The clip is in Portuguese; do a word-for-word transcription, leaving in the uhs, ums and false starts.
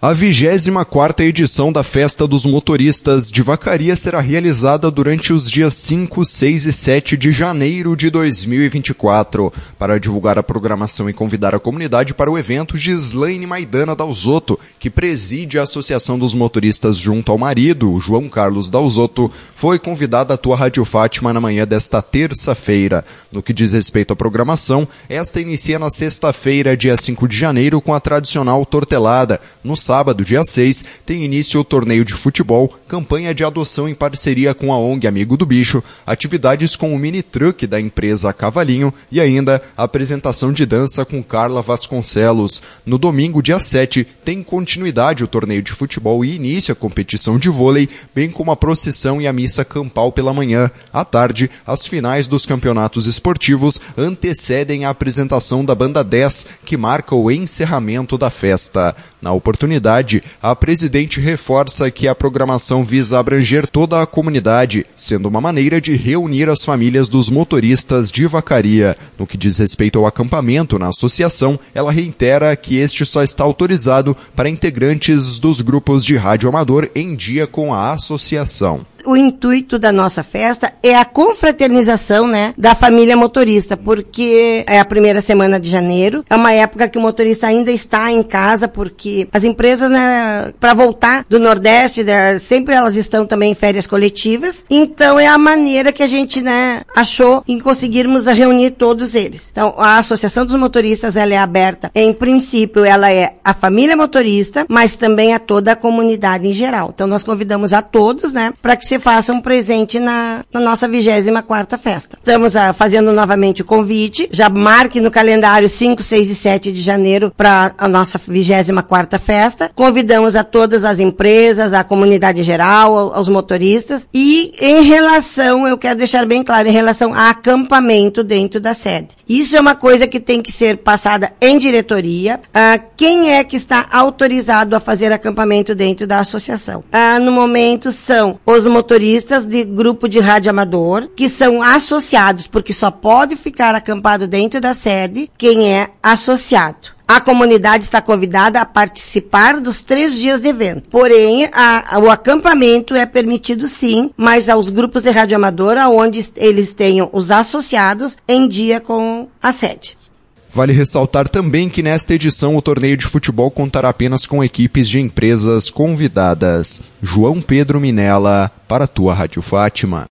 A vigésima quarta edição da Festa dos Motoristas de Vacaria será realizada durante os dias cinco, seis e sete de janeiro de dois mil e vinte e quatro. Para divulgar a programação e convidar a comunidade para o evento, Gislaine Maidana Dalzotto, que preside a Associação dos Motoristas junto ao marido, João Carlos Dalzotto, foi convidada à tua Rádio Fátima na manhã desta terça-feira. No que diz respeito à programação, esta inicia na sexta-feira, dia cinco de janeiro, com a tradicional tortelada. No sábado, dia seis, tem início o torneio de futebol, campanha de adoção em parceria com a O N G Amigo do Bicho, atividades com o mini truck da empresa Cavalinho e ainda a apresentação de dança com Carla Vasconcelos. No domingo, dia sete, tem continuidade o torneio de futebol e início a competição de vôlei, bem como a procissão e a missa campal pela manhã. À tarde, as finais dos campeonatos esportivos antecedem a apresentação da Banda dez, que marca o encerramento da festa. Na oportunidade, a presidente reforça que a programação visa abranger toda a comunidade, sendo uma maneira de reunir as famílias dos motoristas de Vacaria. No que diz respeito ao acampamento na associação, ela reitera que este só está autorizado para integrantes dos grupos de rádio amador em dia com a associação. O intuito da nossa festa é a confraternização, né, da família motorista, porque é a primeira semana de janeiro, é uma época que o motorista ainda está em casa, porque as empresas, né, para voltar do Nordeste, né, sempre elas estão também em férias coletivas, então é a maneira que a gente, né, achou em conseguirmos reunir todos eles. Então, a Associação dos Motoristas, ela é aberta, em princípio, ela é a família motorista, mas também a toda a comunidade em geral. Então, nós convidamos a todos, né, para que se faça um presente na, na nossa vigésima quarta festa. Estamos ah, fazendo novamente o convite, já marque no calendário cinco, seis e sete de janeiro para a nossa vigésima quarta festa. Convidamos a todas as empresas, a comunidade geral, aos motoristas e em relação, eu quero deixar bem claro, em relação a acampamento dentro da sede. Isso é uma coisa que tem que ser passada em diretoria. Ah, quem é que está autorizado a fazer acampamento dentro da associação? Ah, no momento são os motoristas motoristas de grupo de rádio amador, que são associados, porque só pode ficar acampado dentro da sede quem é associado. A comunidade está convidada a participar dos três dias de evento. Porém, a, a, o acampamento é permitido sim, mas aos grupos de rádio amador, onde eles tenham os associados em dia com a sede. Vale ressaltar também que nesta edição o torneio de futebol contará apenas com equipes de empresas convidadas. João Pedro Minella, para a tua Rádio Fátima.